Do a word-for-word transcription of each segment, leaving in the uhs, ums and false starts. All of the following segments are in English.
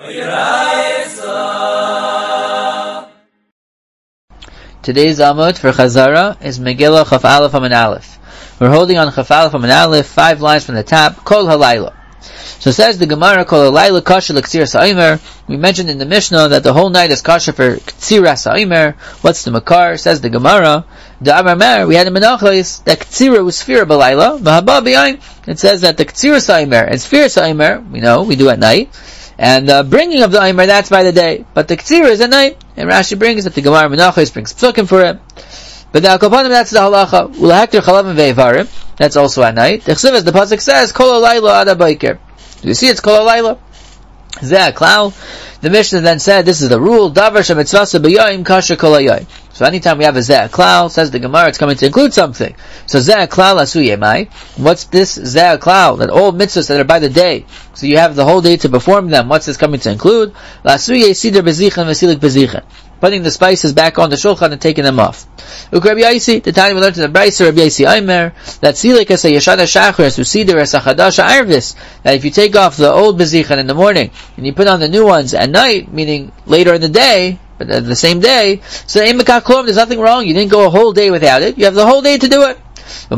Today's Amud for Chazara is Megillah Chaf Aleph Amud Aleph. We're holding on Chaf Aleph Amud Aleph, five lines from the top, Kol Halayla. So says the Gemara, Kol Halayla Kasher L'Ktsir Sa'imer. We mentioned in the Mishnah that the whole night is Kasher for Ktsir Sa'imer. What's the Makar? Says the Gemara, the Amar Mer, we had a Menachlis, that Ktsira was Sfira B'Layla, V'Haba B'Yayin. It says that the Ktsir Sa'imer and Sfira Sa'imer, we know, we do at night. And the uh, bringing of the Aimer, that's by the day. But the Ktsira is at night. And Rashi brings that the Gemara Menachos brings Psukim for it. But the Akopanim, that's the halacha. Ulahekter chalavim ve'evarim. That's also at night. The Chsiv, as the Pasuk says, Kol halayla ada baiker. Do you see it's Kol halayla? Zeh klal. The Mishnah then said, this is the rule, Davar shemitzvasa b'yayim kasher kol hayayim. So anytime we have a zeh klal, says the Gemara, it's coming to include something. So zeh klal asu yemai. What's this zeh klal? That all mitzvahs that are by the day. So you have the whole day to perform them. What's this coming to include? Lasu yesider bezichan vesilik bezichan. Putting the spices back on the shulchan and taking them off. Uk Rabbi Yaisi, the time we learned in the Brayser, Rabbi Yaisi Aimer, that silik as a yeshana shachar as usider as a chadasha arvis, that if you take off the old bezichan in the morning, and you put on the new ones at night, meaning later in the day, but the same day, so there's nothing wrong, you didn't go a whole day without it, you have the whole day to do it. Ah,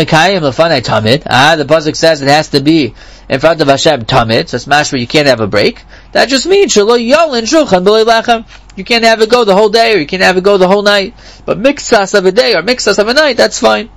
the pasuk says it has to be in front of Hashem tamid, so it's mashma you can't have a break. That just means shelo yolin shulchan b'lei lachem. You can't have it go the whole day, or you can't have it go the whole night. But mixas of a day or mixas of a night, that's fine.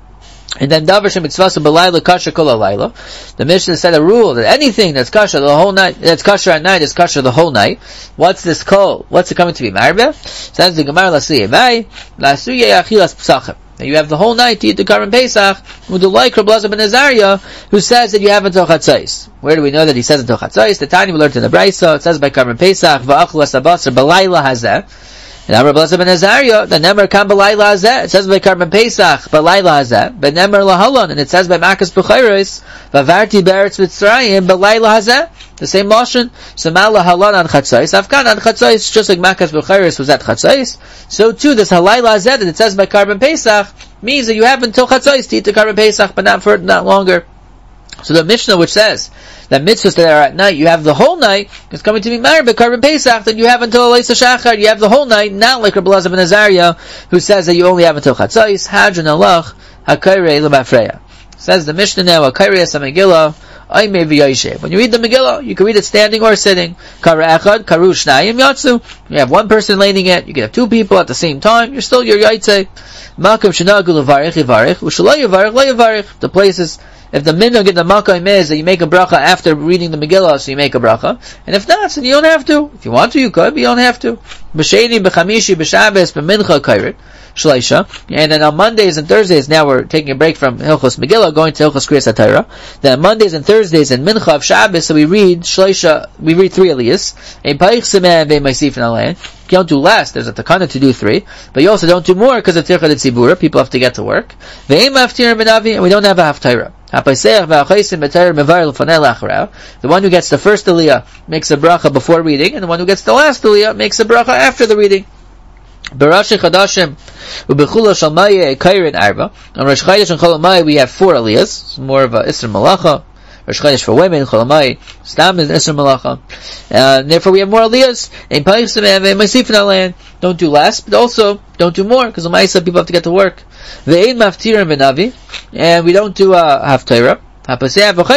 And then davar shemitzvasa b'layla kasher kol halayla. The Mishnah said a rule that anything that's kasher the whole night, that's kasher at night, is kasher the whole night. What's this kol? What's it coming to be marbe? Says the Gemara lasuyeh mai lasuyeh achilas psachim. You have the whole night to eat the Karban Pesach with the like Rabbi Elazar ben Azariah, who says that you have until Chatzos. Where do we know that he says until Chatzos? The Tanya we learned in the Brayso, it says by Karban Pesach, V'achlu asabasar b'layla hazeh. And Rabbi Elazar ben Azariah, the Nemer kam b'layla hazeh. It says by Karban Pesach, b'layla hazeh. But Nemer lahalon, and it says by Makas B'chayros, V'avarti be'eretz Mitzrayim b'layla hazeh. The same motion. So Mala Halan on Chatzos. Afghan on Chatzos, just like Makas B'chayros was at Chatzos. So too, this Halayla Hazeh that it says by Karban Pesach means that you have until Chatzos to eat the Karban Pesach, but not for not longer. So the Mishnah which says that mitzvahs that are at night, you have the whole night, is coming to be married by Karban Pesach, that you have until Leisa Shachar, you have the whole night, not like Rabbi Elazar ben Azariah, who says that you only have until Chatzos. Hadron Alach, HaKairei L'Mafreya. Says the Mishnah now, HaKairei Samegillah, when you read the Megillah, you can read it standing or sitting. Kara echad, karu shnayim yatsu. You have one person leaning it, you can have two people at the same time, you're still your yaitse. Makam shenagu levarich yivarich, ushalay yivarich le yivarich. The places, if the minhag in the makam is that you make a bracha after reading the Megillah, so you make a bracha. And if not, then you don't have to. If you want to, you could, but you don't have to. B'sheni, b'chamishi, b'shabes, b'mincha kairit. Shleisha. And then on Mondays and Thursdays, now we're taking a break from Hilchos Megillah, going to Hilchos Kriyas HaTorah. Then on Mondays and Thursdays and Mincha of Shabbos, so we read Shleisha, we read three Aliyahs. Ein Paich Simeh Ve'en Maisif Nalan. You don't do less, there's a takana to do three, but you also don't do more because of Tircha de Tzibura, people have to get to work. Ve'en Maftir Menavi, and we don't have a Haftarah. The one who gets the first Aliyah makes a bracha before reading, and the one who gets the last Aliyah makes a bracha after the reading. Barashi Chadashim uBechula Shalmaye Kairin Arba. On Rosh Chodesh and Chol Hamoed we have four aliyahs. It's more of a Isser Malacha. Rosh Chodesh for women, Chol Hamoed Stam is Isser Malacha. Uh, therefore we have more aliyahs. In Paisim and Masif in our land. Don't do less, but also don't do more, because the Ma'isa people have to get to work. Ve'ein Maftirim V'Navi, and we don't do uh, Haftarah. This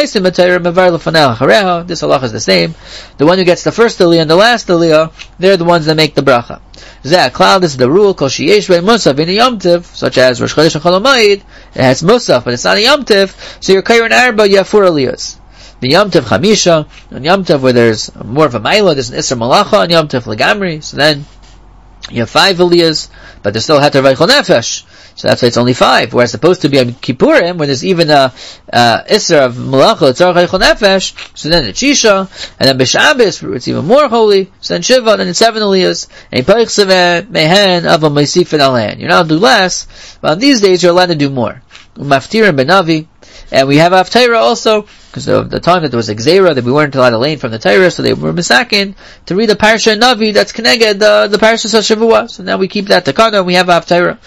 halach is the same. The one who gets the first aliyah and the last aliyah, they're the ones that make the bracha. Zeh klal, this is the rule. Kol sheyesh bei musaf in a yom tiv, such as Rosh Chodesh and Chol Hamoed, it has musaf, but it's not a yom tiv. So you're kairin arba, you have four aliyahs. The yom tiv chamisha, on yom tiv where there's more of a ma'ila, there's an isser malacha, on yom tiv legamri. So then you have five aliyahs, but there's still heter vaychol nefesh. So that's why it's only five. Whereas supposed to be on Kippurim, when there's even a, uh, Isser of Malacha, Tzarech Eichel Nefesh, so then it's Shisha, and then B'Shabbos, it's even more holy, so then Shiva, and then it's seven Aliyahs, and Paich Seveh, Mehen, Ava Meisif and Alan. You're not allowed to do less, but on these days you're allowed to do more. Umaftir and Benavi, and we have Haftarah also, because of the time that there was a Gzeira, that we weren't allowed to lane from the Torah, so they were misakin to read the Parsha in Navi that's connected uh, the Parsha Shavua. So now we keep that takana, and we have Haftarah.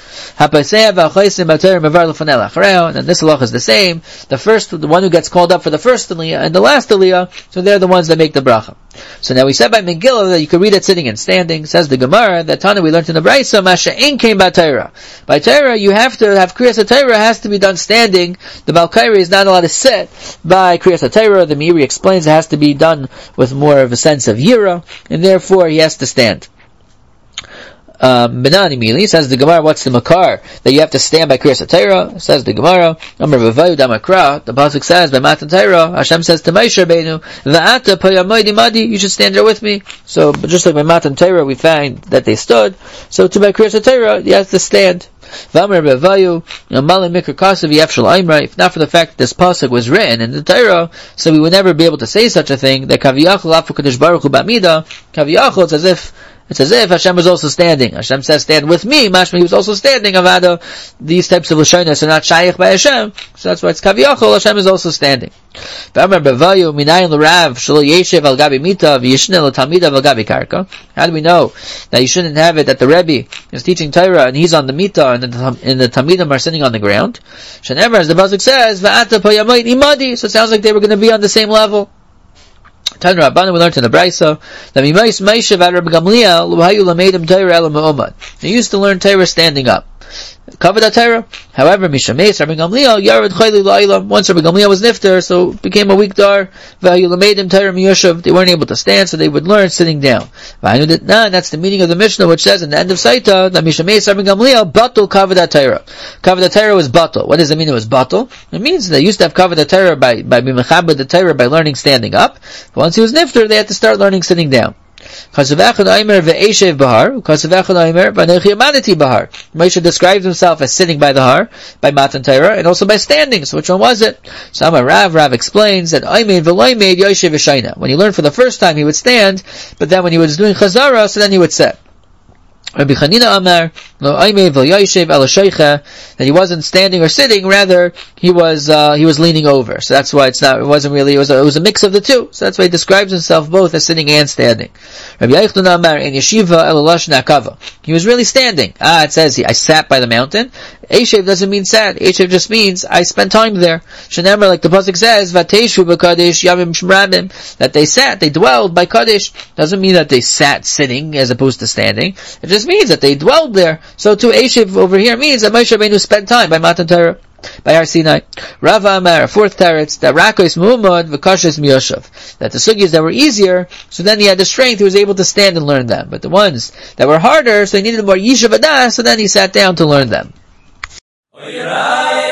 And then this halach is the same. The first, the one who gets called up for the first aliyah and the last aliyah, so they're the ones that make the bracha. So now we said by Megillah that you could read it sitting and standing. Says the Gemara that Tana we learned in the Brayso, Masha Ein came by Torah. By Torah, you have to have Kriyas HaTorah has to be done standing. The Balkairi is not allowed to sit by Kriyas HaTorah. The Meiri explains it has to be done with more of a sense of Yira, and therefore he has to stand. Um, Benani Mili says the Gemara, what's the makar that you have to stand by Kriyas HaTorah? Says the Gemara, Amar Vavayu Damakra, the pasuk says by Matan Torah, Hashem says to Moshe Rabbeinu, Va'ata Payamoidi Madi, you should stand there with me. So just like by Matan Torah we find that they stood, so to by Kriyas HaTorah you have to stand. V'amar Vavayu, Malim Mikra Kasav Yafshal Aimra, if not for the fact that this pasuk was written in the Torah, so we would never be able to say such a thing, that Kaviyachol Afu Kadosh Baruch Hu Ba'amida, Kaviyachol, it's as if It's as if Hashem was also standing. Hashem says, stand with me. Mashma, he was also standing. Avada, these types of Lashonos are not shaykh by Hashem. So that's why it's Kaviyachol, Hashem is also standing. How do we know that you shouldn't have it that the Rebbe is teaching Torah and he's on the Mita and the, and the Talmidim are sitting on the ground? Shenever, as the pasuk says, so it sounds like they were going to be on the same level. Tanu Rabbanan, we learned in the Brayso that Mimais Meishav ad Rabbi Gamliel Luhayu Lamedim Torah Ela Me'omad. They used to learn Torah standing up. Covered that Torah. However, Mishameis Rabbi Gamliel Yared Chayli La'ila. Once Rabbi Gamliel was nifter, so it became a weak dar. Vahayu Lamedim Torah Miyoshav. They weren't able to stand, so they would learn sitting down. Vahayu Ditnan. That's the meaning of the Mishnah, which says in the end of Saita that Mishameis Rabbi Gamliel Batul covered that Torah. Covered that Torah was Batul. What does it mean? It was Batul. It means they used to have covered the Torah by by Bimechabed the Torah by learning standing up. But once he was nifter, they had to start learning sitting down. Moshe describes himself as sitting by the har, by Matan Torah, and also by standing. So which one was it? So Amar Rav, Rav explains that when he learned for the first time he would stand, but then when he was doing Chazara, so then he would sit. Rabbi Chanina Amar, that he wasn't standing or sitting, rather he was uh, he was leaning over. So that's why it's not. It wasn't really. It was a, it was a mix of the two. So that's why he describes himself both as sitting and standing. Rabbi Yochanan Amar in Yeshiva Elalash Nakava. He was really standing. Ah, it says he, I sat by the mountain. Eshev doesn't mean sat. Eshev just means I spent time there. Shenemar, like the pasuk says, Vateshu b'kadesh yamim shmrabim, that they sat, they dwelled by Kadesh. Doesn't mean that they sat sitting as opposed to standing. It just means that they dwelled there. So too, Eshev over here means that Moshe Rabbeinu spent time by Matan Torah, by Har Sinai. Rava Amar, fourth teretz, that Rakos Muhammad v'kashas miyoshav, that the sugyas that were easier, so then he had the strength, he was able to stand and learn them. But the ones that were harder, so he needed more yishuv adas, so then he sat down to learn them.